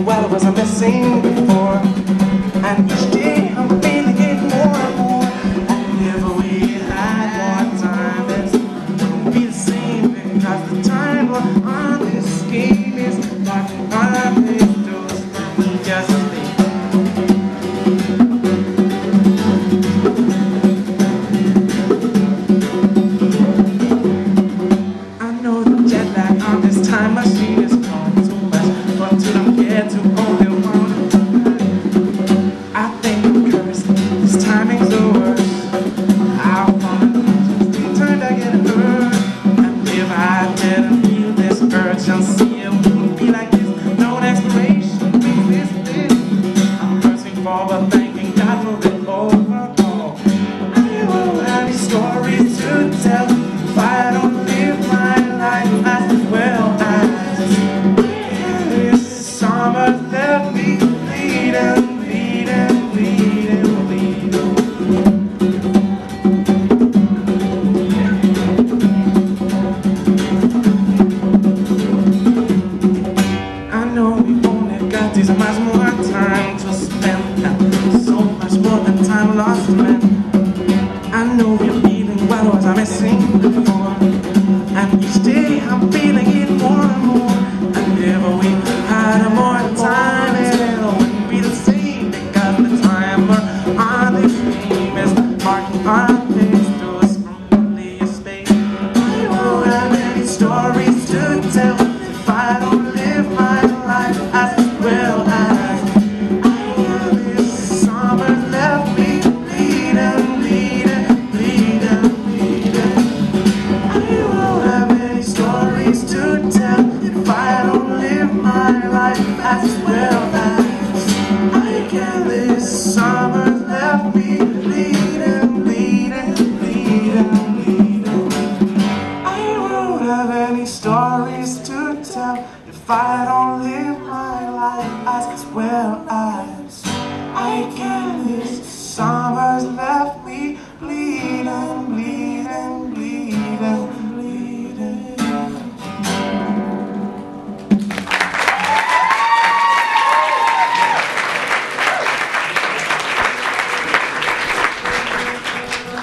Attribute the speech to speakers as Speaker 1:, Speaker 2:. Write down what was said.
Speaker 1: feeling well was I missing before, and each day I'm feeling it more and more. And if we had more time, it wouldn't be the same, because the time we're on this game is knocking on these doors, and we just leave. I know the jet lag on this time machine is causing too much, but till I'm get to only one. I think I'm cursed, this timing's the worst. I wanna turn to get hurt, and if I didn't feel this urgency, it wouldn't be like this. No expiration existed. I'm pressing forward, thanking God for it over. Oh, I won't have any stories to tell if I don't live my life as well as this summer left me bleeding, bleeding, bleeding, bleeding. I know we only got this much more time to spend, and so much more than time lost, man. I know you're feeling what was I missing before, and each day I'm feeling it more and more. And if we had more time, it wouldn't be the same, because the timer on this game is marking our place to us from only space. I won't have any stories to tell if I don't live my life as well as I am. This summer left me bleeding, bleeding, bleeding, bleeding. I won't have any stories to tell if I don't live my life as well as I can. This summer left me bleeding, bleeding, bleeding, bleeding. I won't have any stories to tell if I don't live my life as well as I can. This